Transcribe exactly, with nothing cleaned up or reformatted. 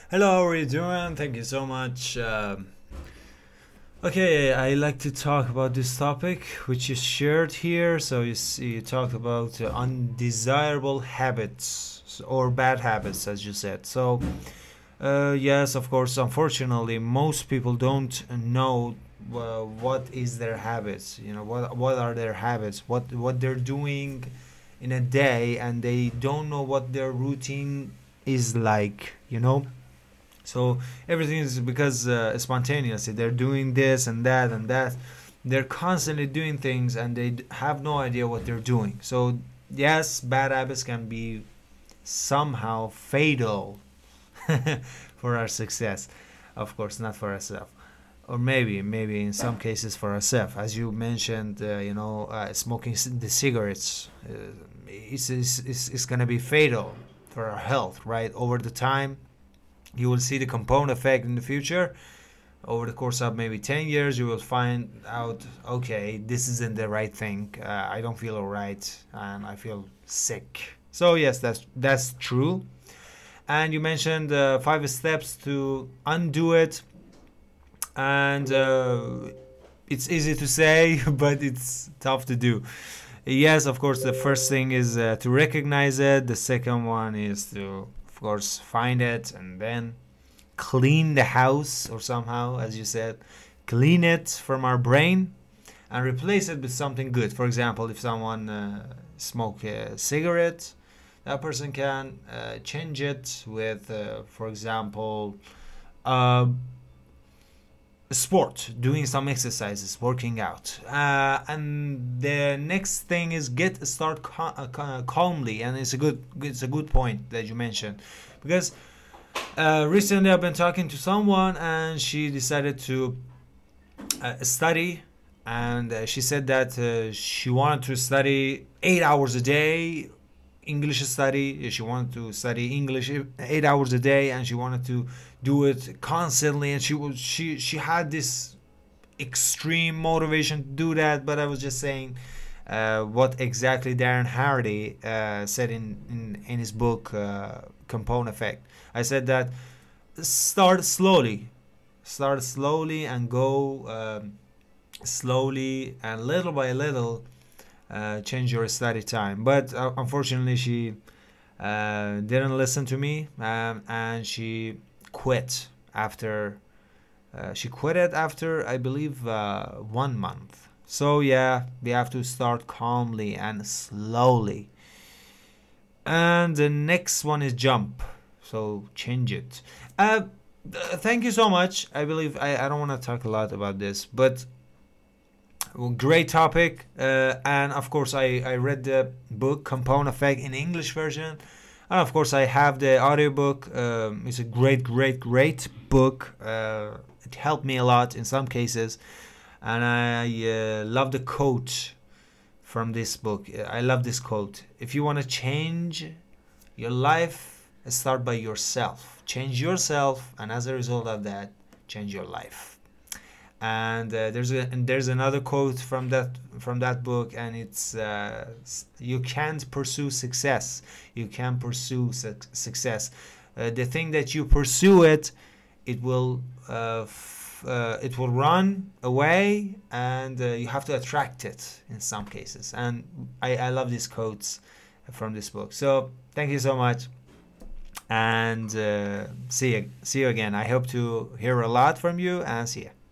Hello, how are you doing? Thank you so much. Um, okay, I like to talk about this topic, which is shared here. So you see, you talked about uh, undesirable habits or bad habits, as you said. So uh, yes, of course, unfortunately, most people don't know uh, what is their habits. You know, what what are their habits? What what they're doing in a day, and they don't know what their routine is like. You know so everything is because uh, spontaneously they're doing this and that and that. They're constantly doing things and they d- have no idea what they're doing. So yes, bad habits can be somehow fatal for our success. Of course, not for ourselves. Or maybe, maybe in some cases for ourselves. As you mentioned, uh, you know, uh, smoking c- the cigarettes uh, is, is, is, is going to be fatal for our health, right? Over the time, you will see the compound effect in the future. Over the course of maybe ten years, you will find out, okay, this isn't the right thing. uh, I don't feel alright and I feel sick. So yes, that's that's true. And you mentioned uh, five steps to undo it. And uh, it's easy to say but it's tough to do. Yes, of course, the first thing is uh, to recognize it. The second one is to, of course, find it and then clean the house, or somehow, as you said, clean it from our brain and replace it with something good. For example, if someone uh, smoke a cigarette, that person can uh, change it with, uh, for example, uh, sport, doing some exercises, working out. Uh, and the next thing is get start cal- uh, calmly, and it's a good it's a good point that you mentioned, because uh, recently I've been talking to someone and she decided to uh, study, and uh, she said that uh, she wanted to study eight hours a day, English study. She wanted to study English eight hours a day, and she wanted to do it constantly. And she was she she had this extreme motivation to do that. But I was just saying uh, what exactly Darren Hardy uh, said in, in in his book uh, Compound Effect. I said that start slowly, start slowly, and go um, slowly, and little by little uh, change your study time. But uh, unfortunately, she uh, didn't listen to me, um, and she quit after. Uh, she quit it after, I believe, uh, one month. So yeah, we have to start calmly and slowly. And the next one is jump. So change it. Uh, thank you so much. I believe I, I don't want to talk a lot about this, but well, great topic. Uh, and of course, I, I read the book Compound Effect in English version. And of course, I have the audiobook. Um, it's a great, great, great book. Uh, it helped me a lot in some cases. And I uh, love the quote from this book. I love this quote. If you want to change your life, start by yourself. Change yourself, and as a result of that, change your life. And uh, there's a and there's another quote from that from that book, and it's uh, you can't pursue success. You can pursue su- success. Uh, the thing that you pursue it, it will uh, f- uh, it will run away, and uh, you have to attract it in some cases. And I, I love these quotes from this book. So thank you so much, and uh, see you see you again. I hope to hear a lot from you, and see you.